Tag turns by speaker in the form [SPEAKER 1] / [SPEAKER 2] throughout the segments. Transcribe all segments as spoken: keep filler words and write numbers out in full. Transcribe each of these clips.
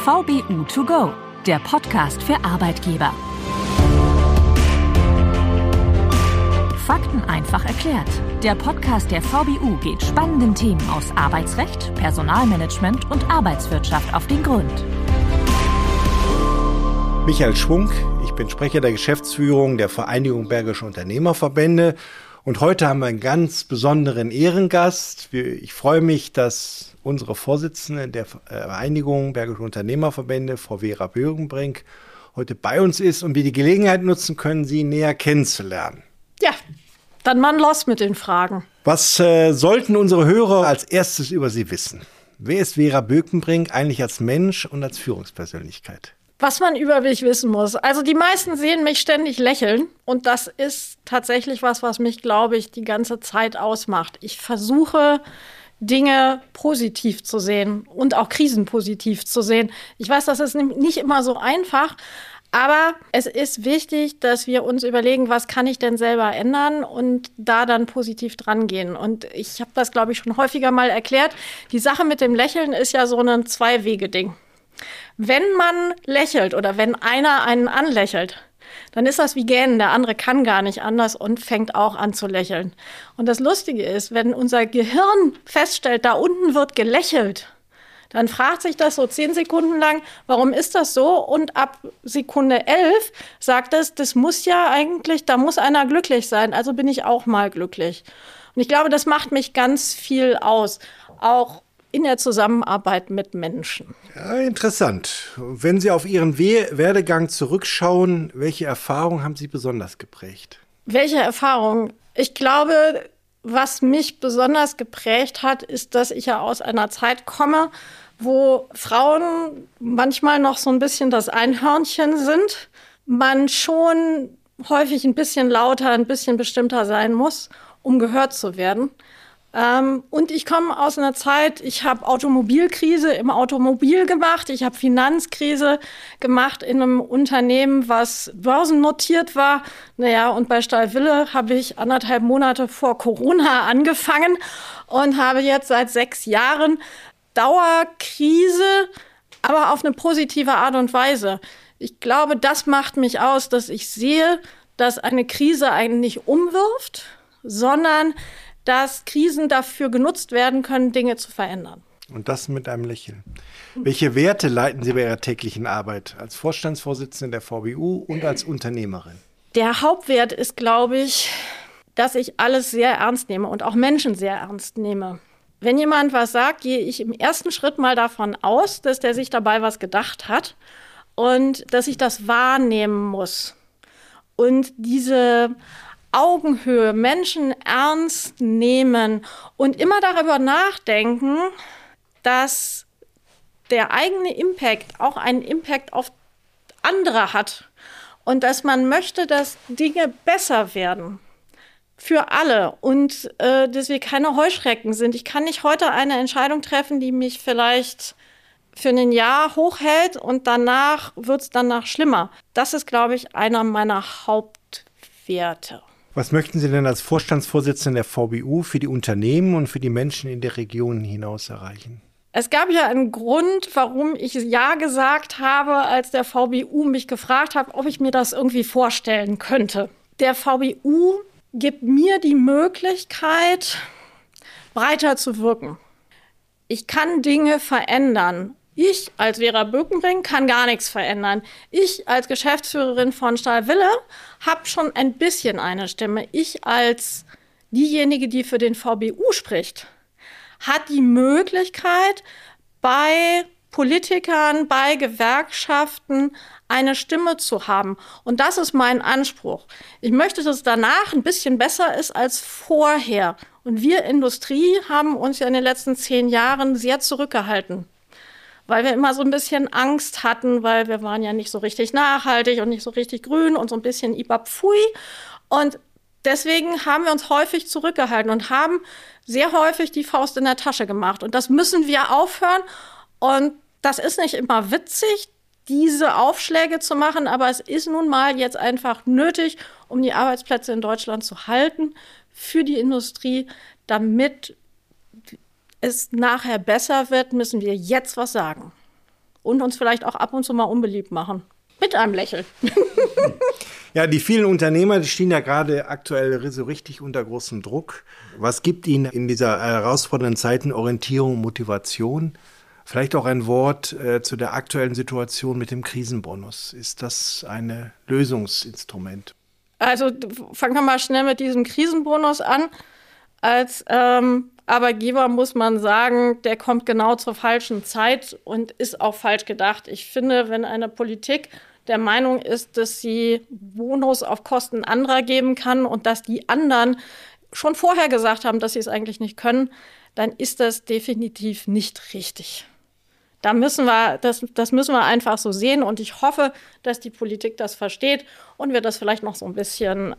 [SPEAKER 1] V B U to go, der Podcast für Arbeitgeber. Fakten einfach erklärt. Der Podcast der V B U geht spannenden Themen aus Arbeitsrecht, Personalmanagement und Arbeitswirtschaft auf den Grund.
[SPEAKER 2] Michael Schwung, ich bin Sprecher der Geschäftsführung der Vereinigung Bergische Unternehmerverbände und heute haben wir einen ganz besonderen Ehrengast. Ich freue mich, dass unsere Vorsitzende der Vereinigung Bergische Unternehmerverbände, Frau Vera Bögenbrink, heute bei uns ist und wir die Gelegenheit nutzen können, sie näher kennenzulernen.
[SPEAKER 3] Ja, dann mal los mit den Fragen.
[SPEAKER 2] Was äh, sollten unsere Hörer als erstes über Sie wissen? Wer ist Vera Bögenbrink eigentlich als Mensch und als Führungspersönlichkeit?
[SPEAKER 3] Was man über mich wissen muss. Also die meisten sehen mich ständig lächeln und das ist tatsächlich was, was mich, glaube ich, die ganze Zeit ausmacht. Ich versuche, Dinge positiv zu sehen und auch Krisen positiv zu sehen. Ich weiß, das ist nicht immer so einfach, aber es ist wichtig, dass wir uns überlegen, was kann ich denn selber ändern und da dann positiv dran gehen. Und ich habe das, glaube ich, schon häufiger mal erklärt. Die Sache mit dem Lächeln ist ja so ein Zwei-Wege-Ding. Wenn man lächelt oder wenn einer einen anlächelt, dann ist das wie Gähnen. Der andere kann gar nicht anders und fängt auch an zu lächeln. Und das Lustige ist, wenn unser Gehirn feststellt, da unten wird gelächelt, dann fragt sich das so zehn Sekunden lang, warum ist das so? Und ab Sekunde elf sagt es, das muss ja eigentlich, da muss einer glücklich sein, also bin ich auch mal glücklich. Und ich glaube, das macht mich ganz viel aus, auch in der Zusammenarbeit mit Menschen.
[SPEAKER 2] Ja, interessant. Wenn Sie auf Ihren We- Werdegang zurückschauen, welche Erfahrungen haben Sie besonders geprägt?
[SPEAKER 3] Welche Erfahrungen? Ich glaube, was mich besonders geprägt hat, ist, dass ich ja aus einer Zeit komme, wo Frauen manchmal noch so ein bisschen das Einhörnchen sind. Man schon häufig ein bisschen lauter, ein bisschen bestimmter sein muss, um gehört zu werden. Ähm, und ich komme aus einer Zeit, ich habe Automobilkrise im Automobil gemacht, ich habe Finanzkrise gemacht in einem Unternehmen, was börsennotiert war. Naja, und bei Stahlwille habe ich anderthalb Monate vor Corona angefangen und habe jetzt seit sechs Jahren Dauerkrise, aber auf eine positive Art und Weise. Ich glaube, das macht mich aus, dass ich sehe, dass eine Krise einen nicht umwirft, sondern dass Krisen dafür genutzt werden können, Dinge zu verändern.
[SPEAKER 2] Und das mit einem Lächeln. Welche Werte leiten Sie bei Ihrer täglichen Arbeit als Vorstandsvorsitzende der V B U und als Unternehmerin?
[SPEAKER 3] Der Hauptwert ist, glaube ich, dass ich alles sehr ernst nehme und auch Menschen sehr ernst nehme. Wenn jemand was sagt, gehe ich im ersten Schritt mal davon aus, dass der sich dabei was gedacht hat und dass ich das wahrnehmen muss. Und diese Augenhöhe, Menschen ernst nehmen und immer darüber nachdenken, dass der eigene Impact auch einen Impact auf andere hat und dass man möchte, dass Dinge besser werden für alle und äh, dass wir keine Heuschrecken sind. Ich kann nicht heute eine Entscheidung treffen, die mich vielleicht für ein Jahr hochhält und danach wird es danach schlimmer. Das ist, glaube ich, einer meiner Hauptwerte.
[SPEAKER 2] Was möchten Sie denn als Vorstandsvorsitzende der V B U für die Unternehmen und für die Menschen in der Region hinaus erreichen?
[SPEAKER 3] Es gab ja einen Grund, warum ich Ja gesagt habe, als der V B U mich gefragt hat, ob ich mir das irgendwie vorstellen könnte. Der V B U gibt mir die Möglichkeit, breiter zu wirken. Ich kann Dinge verändern. Ich als Vera Bögenbrink kann gar nichts verändern. Ich als Geschäftsführerin von Stahlwille habe schon ein bisschen eine Stimme. Ich als diejenige, die für den V B U spricht, hat die Möglichkeit, bei Politikern, bei Gewerkschaften eine Stimme zu haben. Und das ist mein Anspruch. Ich möchte, dass es danach ein bisschen besser ist als vorher. Und wir Industrie haben uns ja in den letzten zehn Jahren sehr zurückgehalten, weil wir immer so ein bisschen Angst hatten, weil wir waren ja nicht so richtig nachhaltig und nicht so richtig grün und so ein bisschen ibapfui. Und deswegen haben wir uns häufig zurückgehalten und haben sehr häufig die Faust in der Tasche gemacht. Und das müssen wir aufhören. Und das ist nicht immer witzig, diese Aufschläge zu machen, aber es ist nun mal jetzt einfach nötig, um die Arbeitsplätze in Deutschland zu halten, für die Industrie, damit es nachher besser wird, müssen wir jetzt was sagen. und uns vielleicht auch ab und zu mal unbeliebt machen. Mit einem Lächeln.
[SPEAKER 2] Ja, die vielen Unternehmer, die stehen ja gerade aktuell so richtig unter großem Druck. Was gibt ihnen in dieser herausfordernden Zeiten Orientierung, Motivation? Vielleicht auch ein Wort äh, zu der aktuellen Situation mit dem Krisenbonus. Ist das ein Lösungsinstrument?
[SPEAKER 3] Also fangen wir mal schnell mit diesem Krisenbonus an. Als ähm, Arbeitgeber muss man sagen, der kommt genau zur falschen Zeit und ist auch falsch gedacht. Ich finde, wenn eine Politik der Meinung ist, dass sie Bonus auf Kosten anderer geben kann und dass die anderen schon vorher gesagt haben, dass sie es eigentlich nicht können, dann ist das definitiv nicht richtig. Da müssen wir, das, das müssen wir einfach so sehen und ich hoffe, dass die Politik das versteht und wir das vielleicht noch so ein bisschen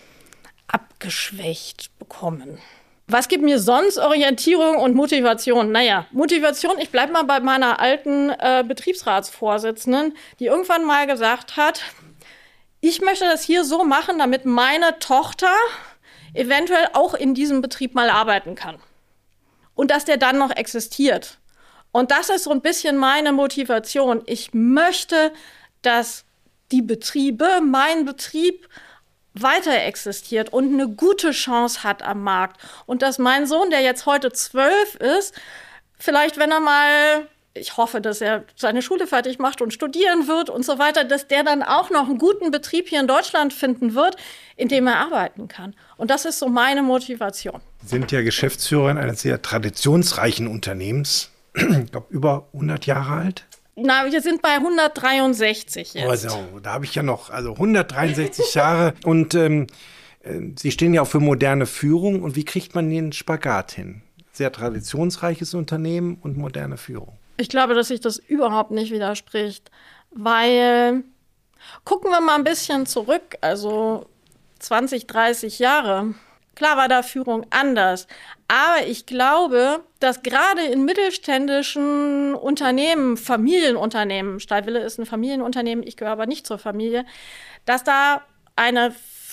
[SPEAKER 3] abgeschwächt bekommen. Was gibt mir sonst Orientierung und Motivation? Naja, Motivation, ich bleibe mal bei meiner alten äh, Betriebsratsvorsitzenden, die irgendwann mal gesagt hat, ich möchte das hier so machen, damit meine Tochter eventuell auch in diesem Betrieb mal arbeiten kann. Und dass der dann noch existiert. Und das ist so ein bisschen meine Motivation. Ich möchte, dass die Betriebe, mein Betrieb, weiter existiert und eine gute Chance hat am Markt. Und dass mein Sohn, der jetzt heute zwölf ist, vielleicht, wenn er mal, ich hoffe, dass er seine Schule fertig macht und studieren wird und so weiter, dass der dann auch noch einen guten Betrieb hier in Deutschland finden wird, in dem er arbeiten kann. Und das ist so meine Motivation.
[SPEAKER 2] Sie sind ja Geschäftsführerin eines sehr traditionsreichen Unternehmens, ich glaube über hundert Jahre alt.
[SPEAKER 3] Na, wir sind bei hundertdreiundsechzig jetzt.
[SPEAKER 2] Also, da habe ich ja noch, also hundertdreiundsechzig Jahre. Und ähm, Sie stehen ja auch für moderne Führung. Und wie kriegt man den Spagat hin? Sehr traditionsreiches Unternehmen und moderne Führung.
[SPEAKER 3] Ich glaube, dass sich das überhaupt nicht widerspricht, weil gucken wir mal ein bisschen zurück, also zwanzig, dreißig Jahre. Klar war da Führung anders, aber ich glaube, dass gerade in mittelständischen Unternehmen, Familienunternehmen, Stahlwille ist ein Familienunternehmen, ich gehöre aber nicht zur Familie, dass da eine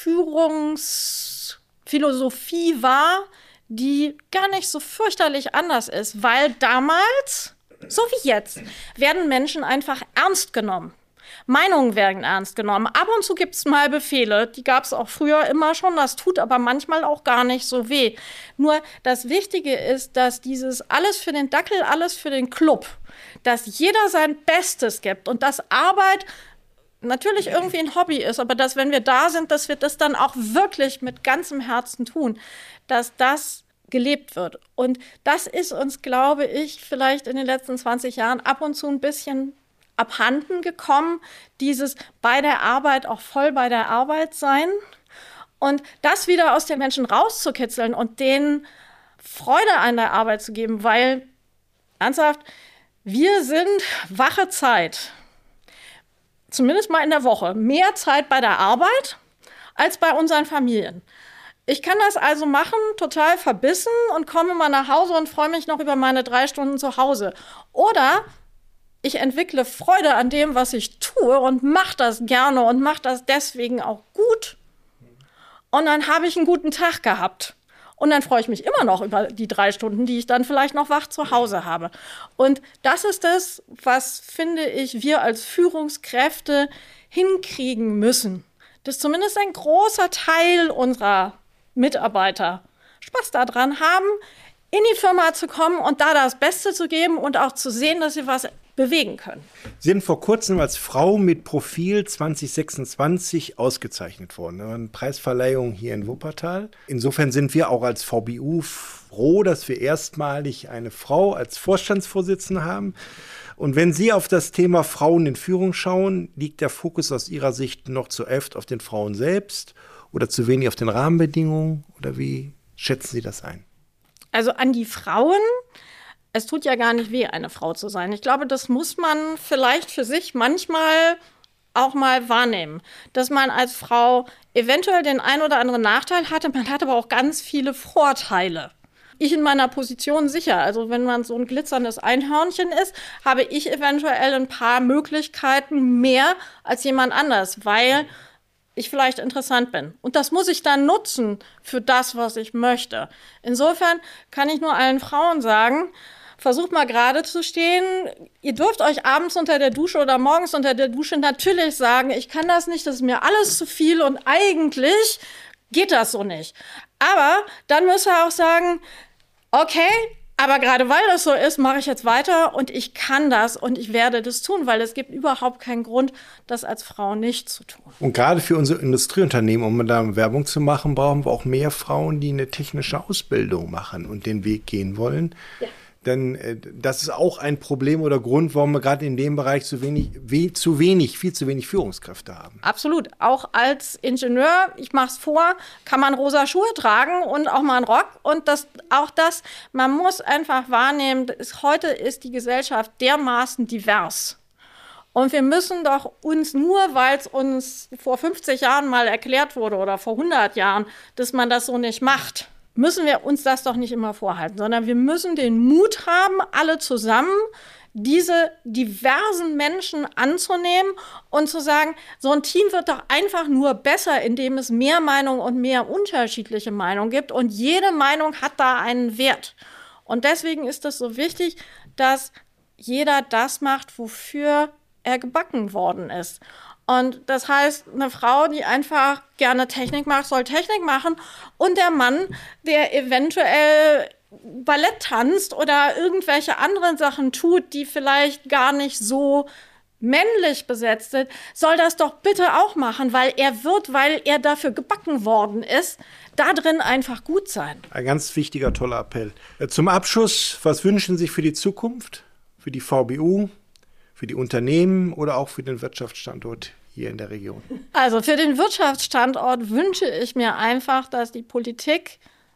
[SPEAKER 3] Führungsphilosophie war, die gar nicht so fürchterlich anders ist, weil damals, so wie jetzt, werden Menschen einfach ernst genommen. Meinungen werden ernst genommen. Ab und zu gibt es mal Befehle, die gab es auch früher immer schon, das tut aber manchmal auch gar nicht so weh. Nur das Wichtige ist, dass dieses alles für den Dackel, alles für den Club, dass jeder sein Bestes gibt und dass Arbeit natürlich irgendwie ein Hobby ist, aber dass, wenn wir da sind, dass wir das dann auch wirklich mit ganzem Herzen tun, dass das gelebt wird. Und das ist uns, glaube ich, vielleicht in den letzten zwanzig Jahren ab und zu ein bisschen abhanden gekommen, dieses bei der Arbeit auch voll bei der Arbeit sein und das wieder aus den Menschen rauszukitzeln und denen Freude an der Arbeit zu geben, weil, ernsthaft, wir sind wache Zeit, zumindest mal in der Woche, mehr Zeit bei der Arbeit als bei unseren Familien. Ich kann das also machen, total verbissen und komme mal nach Hause und freue mich noch über meine drei Stunden zu Hause. Oder ich entwickle Freude an dem, was ich tue und mache das gerne und mache das deswegen auch gut. Und dann habe ich einen guten Tag gehabt. Und dann freue ich mich immer noch über die drei Stunden, die ich dann vielleicht noch wach zu Hause habe. Und das ist das, was, finde ich, wir als Führungskräfte hinkriegen müssen. Dass zumindest ein großer Teil unserer Mitarbeiter Spaß daran haben, in die Firma zu kommen und da das Beste zu geben und auch zu sehen, dass sie was bewegen können.
[SPEAKER 2] Sie sind vor kurzem als Frau mit Profil zwanzig sechsundzwanzig ausgezeichnet worden. Eine Preisverleihung hier in Wuppertal. Insofern sind wir auch als V B U froh, dass wir erstmalig eine Frau als Vorstandsvorsitzende haben. Und wenn Sie auf das Thema Frauen in Führung schauen, liegt der Fokus aus Ihrer Sicht noch zu oft auf den Frauen selbst oder zu wenig auf den Rahmenbedingungen? Oder wie schätzen Sie das ein?
[SPEAKER 3] Also an die Frauen, es tut ja gar nicht weh, eine Frau zu sein. Ich glaube, das muss man vielleicht für sich manchmal auch mal wahrnehmen, dass man als Frau eventuell den ein oder anderen Nachteil hatte, man hat aber auch ganz viele Vorteile. Ich in meiner Position sicher, also wenn man so ein glitzerndes Einhörnchen ist, habe ich eventuell ein paar Möglichkeiten mehr als jemand anders, weil ich vielleicht interessant bin. Und das muss ich dann nutzen für das, was ich möchte. Insofern kann ich nur allen Frauen sagen, versucht mal gerade zu stehen. Ihr dürft euch abends unter der Dusche oder morgens unter der Dusche natürlich sagen, ich kann das nicht, das ist mir alles zu viel und eigentlich geht das so nicht. Aber dann müsst ihr auch sagen, okay, aber gerade weil das so ist, mache ich jetzt weiter und ich kann das und ich werde das tun, weil es gibt überhaupt keinen Grund, das als Frau nicht zu tun.
[SPEAKER 2] Und gerade für unsere Industrieunternehmen, um da Werbung zu machen, brauchen wir auch mehr Frauen, die eine technische Ausbildung machen und den Weg gehen wollen. Ja. Denn äh, das ist auch ein Problem oder Grund, warum wir gerade in dem Bereich zu wenig, we, zu wenig, viel zu wenig Führungskräfte haben.
[SPEAKER 3] Absolut. Auch als Ingenieur, ich mache es vor, kann man rosa Schuhe tragen und auch mal einen Rock. Und das, auch das, man muss einfach wahrnehmen, ist, heute ist die Gesellschaft dermaßen divers. Und wir müssen doch uns nur, weil es uns vor fünfzig Jahren mal erklärt wurde oder vor hundert Jahren, dass man das so nicht macht, müssen wir uns das doch nicht immer vorhalten, sondern wir müssen den Mut haben, alle zusammen diese diversen Menschen anzunehmen und zu sagen, so ein Team wird doch einfach nur besser, indem es mehr Meinungen und mehr unterschiedliche Meinungen gibt. Und jede Meinung hat da einen Wert. Und deswegen ist es so wichtig, dass jeder das macht, wofür er gebacken worden ist. Und das heißt, eine Frau, die einfach gerne Technik macht, soll Technik machen. Und der Mann, der eventuell Ballett tanzt oder irgendwelche anderen Sachen tut, die vielleicht gar nicht so männlich besetzt sind, soll das doch bitte auch machen, weil er wird, weil er dafür gebacken worden ist, da drin einfach gut sein.
[SPEAKER 2] Ein ganz wichtiger, toller Appell. Zum Abschluss, was wünschen Sie für die Zukunft, für die V B U, für die Unternehmen oder auch für den Wirtschaftsstandort hier in der Region?
[SPEAKER 3] Also für den Wirtschaftsstandort wünsche ich mir einfach, dass die Politik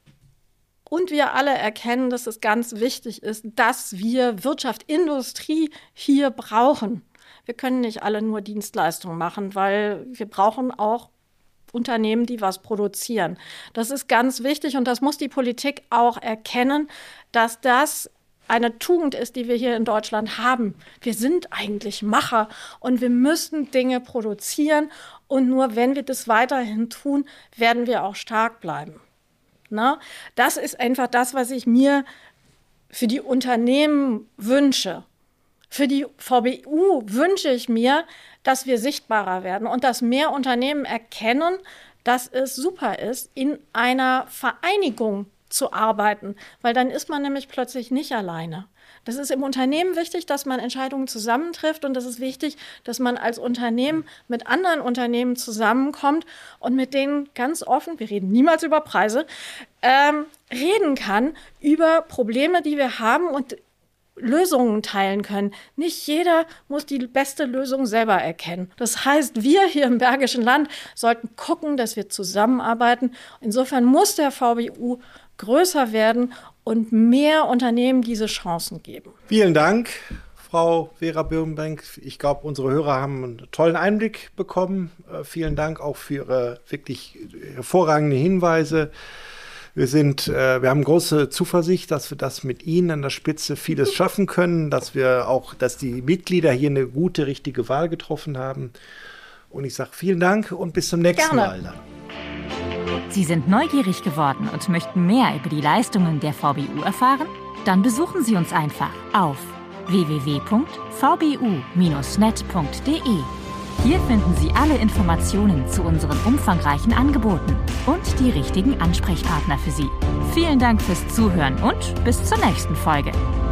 [SPEAKER 3] und wir alle erkennen, dass es ganz wichtig ist, dass wir Wirtschaft, Industrie hier brauchen. Wir können nicht alle nur Dienstleistungen machen, weil wir brauchen auch Unternehmen, die was produzieren. Das ist ganz wichtig und das muss die Politik auch erkennen, dass das eine Tugend ist, die wir hier in Deutschland haben. Wir sind eigentlich Macher und wir müssen Dinge produzieren. Und nur wenn wir das weiterhin tun, werden wir auch stark bleiben. Na? Das ist einfach das, was ich mir für die Unternehmen wünsche. Für die V B U wünsche ich mir, dass wir sichtbarer werden und dass mehr Unternehmen erkennen, dass es super ist, in einer Vereinigung zu arbeiten, weil dann ist man nämlich plötzlich nicht alleine. Das ist im Unternehmen wichtig, dass man Entscheidungen zusammentrifft und das ist wichtig, dass man als Unternehmen mit anderen Unternehmen zusammenkommt und mit denen ganz offen, wir reden niemals über Preise, ähm, reden kann über Probleme, die wir haben und Lösungen teilen können. Nicht jeder muss die beste Lösung selber erkennen. Das heißt, wir hier im Bergischen Land sollten gucken, dass wir zusammenarbeiten. Insofern muss der V B U größer werden und mehr Unternehmen diese Chancen geben.
[SPEAKER 2] Vielen Dank, Frau Vera Birnbeck. Ich glaube, unsere Hörer haben einen tollen Einblick bekommen. Äh, vielen Dank auch für Ihre wirklich hervorragenden Hinweise. Wir sind, äh, wir haben große Zuversicht, dass wir das mit Ihnen an der Spitze vieles schaffen können, dass wir auch, dass die Mitglieder hier eine gute, richtige Wahl getroffen haben. Und ich sage vielen Dank und bis zum nächsten
[SPEAKER 3] Gerne.
[SPEAKER 2] Mal dann.
[SPEAKER 1] Sie sind neugierig geworden und möchten mehr über die Leistungen der V B U erfahren? Dann besuchen Sie uns einfach auf w w w punkt v b u dash net punkt d e. Hier finden Sie alle Informationen zu unseren umfangreichen Angeboten und die richtigen Ansprechpartner für Sie. Vielen Dank fürs Zuhören und bis zur nächsten Folge.